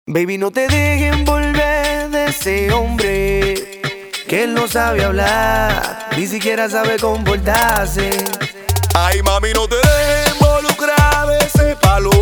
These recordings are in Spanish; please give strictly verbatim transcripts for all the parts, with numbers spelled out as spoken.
Baby, no te dejes envolver de ese hombre, que él no sabe hablar, ni siquiera sabe comportarse. Ay, mami, no te dejes involucrar de ese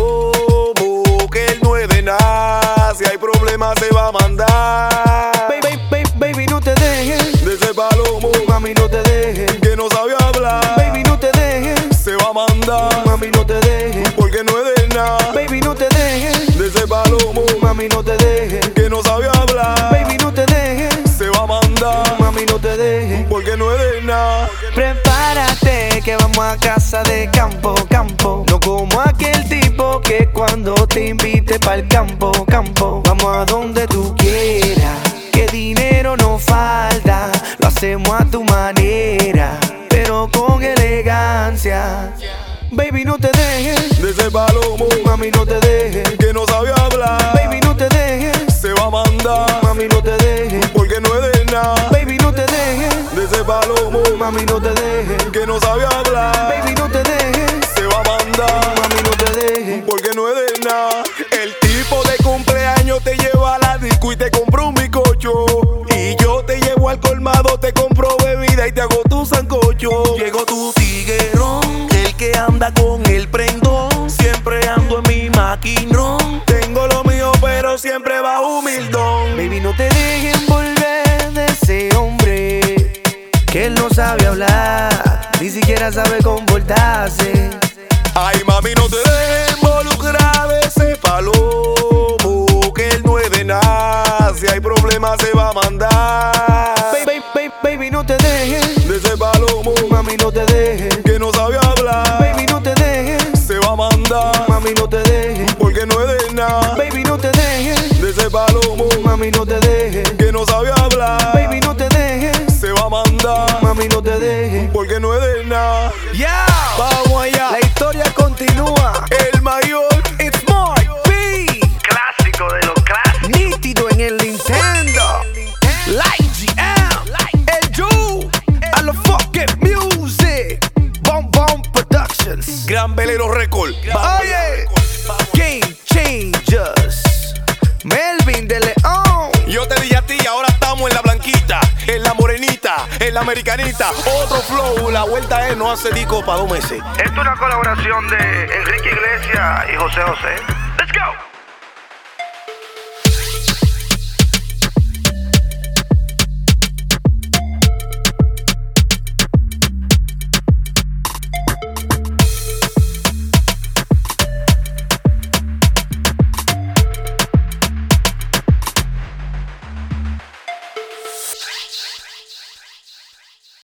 palomo, que él no es de nada. Si hay problemas se va a mandar. Baby, baby, baby, no te dejes de ese palomo, mami, no te dejes, que no sabe hablar. baby, no te dejes, se va a mandar. mami, no te dejes, porque no es de nada. baby, no te dejes de ese palomo, mami, no te dejes, que no sabe hablar. baby, no te dejes, se va a mandar. mami, no te dejes, porque no es de nada. Prepárate que vamos a casa de campo, campo. No como aquel tipo que cuando te invite pa'l campo, campo. Vamos a donde tú quieras, que dinero no falta. Lo hacemos a tu manera, pero con elegancia. Baby, no te dejes de ese palomo, mami, no te dejes, que no sabe hablar. baby, no te dejes, se va a mandar. mami, no te dejes, porque no es de nada. baby, no te dejes, de ese palomo, mami, no te dejes, que no sabe hablar. baby, no te dejes, se va a mandar. mami, no te dejes, porque no es de nada. El tipo de cumpleaños te lleva a la disco y te compro un bizcocho. Y yo te llevo al colmado, te compro bebida y te hago tu sancocho. Llegó tu tiguerón, el que anda con el prendón. Siempre ando en mi maquinón. Tengo lo mío, pero siempre va humildón. Baby, no te dejes envolver de ese hombre, que él no sabe hablar, ni siquiera sabe comportarse. Ay, mami, no te dejes involucrar de ese palomo, que él no es de nada. Si hay problemas se va a mandar. Baby, baby, baby, no te dejes de ese palomo, mami, no te dejes, que no sabe hablar. baby, no te dejes, se va a mandar. mami, no te dejes, porque no es de nada. baby, no te dejes, de ese palomo, mami, no te dejes, que no sabe hablar. baby, no te dejes, se va a mandar. mami, no te dejes, porque no es de nada. yeah. Vamos allá, La historia continúa. el mayor, It's Mark B, clásico de los clásicos. nítido en el Nintendo. Light G M, el Ju, a los fucking music. Bomb Bomb Productions. Gran Velero Record. Oye, Game Changers. Melvin de León. Yo te dije a ti, ahora estamos en la blanquita, en la morenita, en la americanita. Otro flow, la vuelta es no hace disco para dos meses. Esto es una colaboración de Enrique Iglesias y José José.